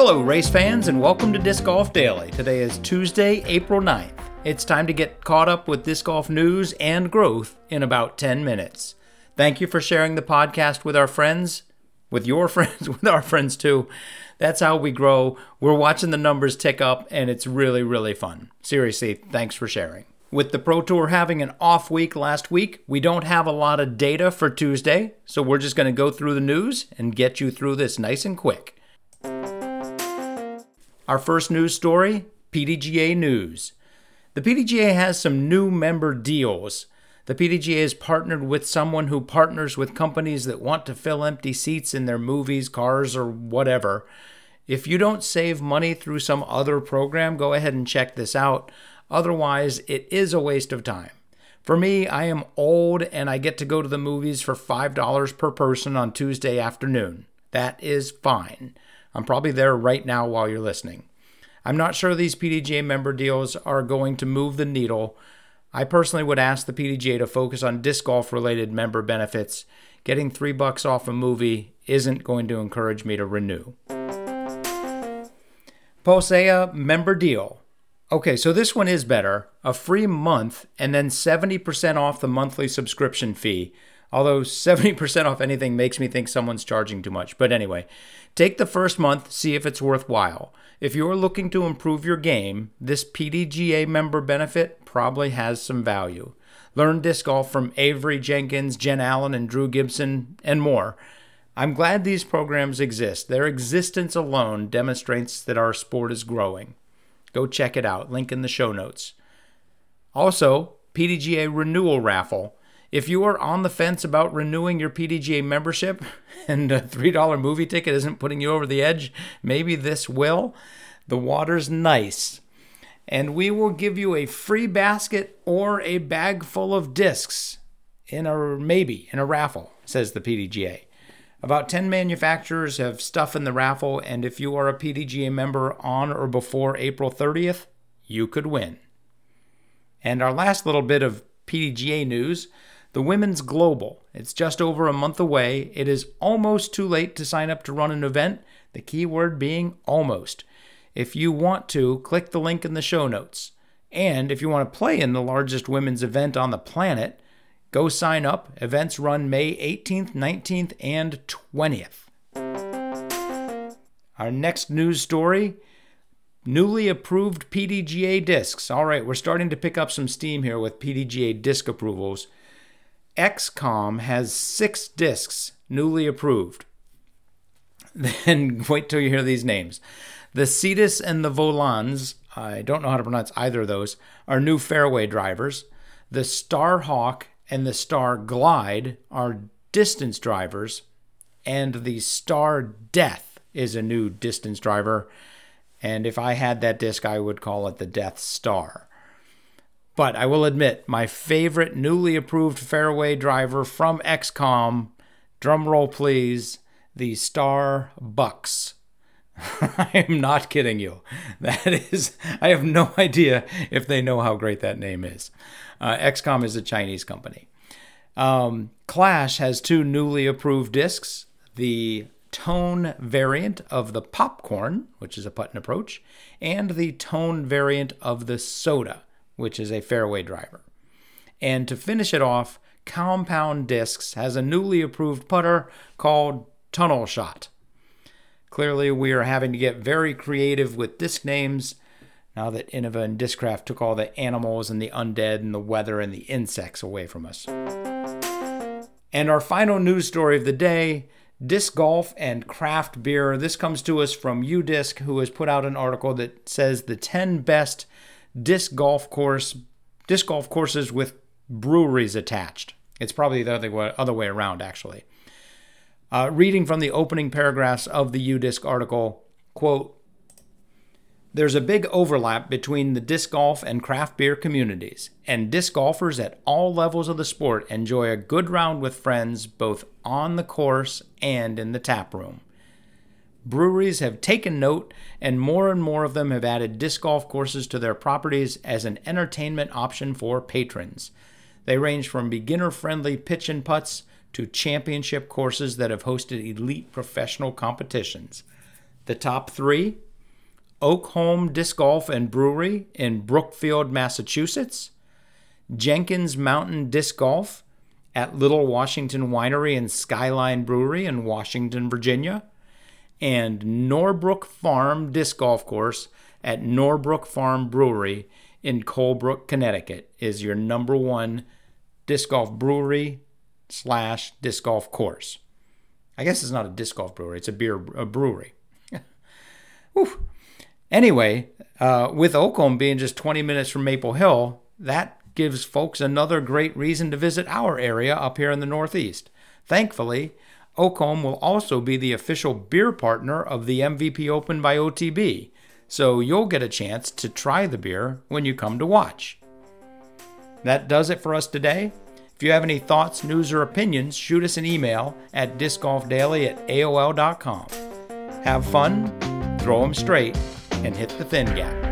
Hello, race fans, and welcome to Disc Golf Daily. Today is Tuesday, April 9th. It's time to get caught up with disc golf news and growth in about 10 minutes. Thank you for sharing the podcast with our friends, with your friends, with our friends too. That's how we grow. We're watching the numbers tick up, and it's really, really fun. Seriously, thanks for sharing. With the Pro Tour having an off week last week, we don't have a lot of data for Tuesday, so we're just going to go through the news and get you through this nice and quick. Our first news story, PDGA news. The PDGA has some new member deals. The PDGA has partnered with someone who partners with companies that want to fill empty seats in their movies, cars, or whatever. If you don't save money through some other program, go ahead and check this out. Otherwise, it is a waste of time. For me, I am old and I get to go to the movies for $5 per person on Tuesday afternoon. That is fine. I'm probably there right now while you're listening. I'm not sure these PDGA member deals are going to move the needle. I personally would ask the PDGA to focus on disc golf related member benefits. Getting $3 off a movie isn't going to encourage me to renew. Posea member deal. Okay, so this one is better. A free month and then 70% off the monthly subscription fee. Although 70% off anything makes me think someone's charging too much. But anyway, take the first month, see if it's worthwhile. If you're looking to improve your game, this PDGA member benefit probably has some value. Learn disc golf from Avery Jenkins, Jen Allen, and Drew Gibson, and more. I'm glad these programs exist. Their existence alone demonstrates that our sport is growing. Go check it out. Link in the show notes. Also, PDGA renewal raffle. If you are on the fence about renewing your PDGA membership and a $3 movie ticket isn't putting you over the edge, maybe this will. The water's nice. And we will give you a free basket or a bag full of discs in a raffle, says the PDGA. About 10 manufacturers have stuff in the raffle, and if you are a PDGA member on or before April 30th, you could win. And our last little bit of PDGA news, the Women's Global. It's just over a month away. It is almost too late to sign up to run an event, the key word being almost. If you want to, click the link in the show notes. And if you want to play in the largest women's event on the planet, go sign up. Events run May 18th, 19th, and 20th. Our next news story, newly approved PDGA discs. All right, we're starting to pick up some steam here with PDGA disc approvals. XCOM has 6 discs newly approved. Then wait till you hear these names. The Cetus and the Volans, I don't know how to pronounce either of those, are new fairway drivers. The Starhawk and the Star Glide are distance drivers. And the Star Death is a new distance driver. And if I had that disc, I would call it the Death Star. But I will admit, my favorite newly approved fairway driver from XCOM, drumroll please, the Star Bucks. I am not kidding you. I have no idea if they know how great that name is. XCOM is a Chinese company. Clash has 2 newly approved discs, the Tone variant of the Popcorn, which is a putt and approach, and the Tone variant of the Soda, which is a fairway driver. And to finish it off, Compound Discs has a newly approved putter called Tunnel Shot. Clearly, we are having to get very creative with disc names now that Innova and Discraft took all the animals and the undead and the weather and the insects away from us. And our final news story of the day, disc golf and craft beer. This comes to us from UDisc, who has put out an article that says the 10 best disc golf courses with breweries attached. It's probably the other way around, actually. Reading from the opening paragraphs of the UDisc article, quote, "There's a big overlap between the disc golf and craft beer communities, and disc golfers at all levels of the sport enjoy a good round with friends both on the course and in the tap room. Breweries have taken note, and more of them have added disc golf courses to their properties as an entertainment option for patrons. They range from beginner-friendly pitch and putts to championship courses that have hosted elite professional competitions. The top 3: Oakholm Disc Golf and Brewery in Brookfield, Massachusetts; Jenkins Mountain Disc Golf at Little Washington Winery and Skyline Brewery in Washington, Virginia; and Norbrook Farm Disc Golf Course at Norbrook Farm Brewery in Colebrook, Connecticut is your number 1 disc golf brewery / disc golf course. I guess it's not a disc golf brewery, it's a brewery. Whew. Anyway, with Oakholm being just 20 minutes from Maple Hill, that gives folks another great reason to visit our area up here in the Northeast. Thankfully, Oakholm will also be the official beer partner of the MVP Open by OTB, so you'll get a chance to try the beer when you come to watch. That does it for us today. If you have any thoughts, news, or opinions, shoot us an email at discgolfdaily@aol.com. Have fun, throw 'em straight, and hit the thin gap.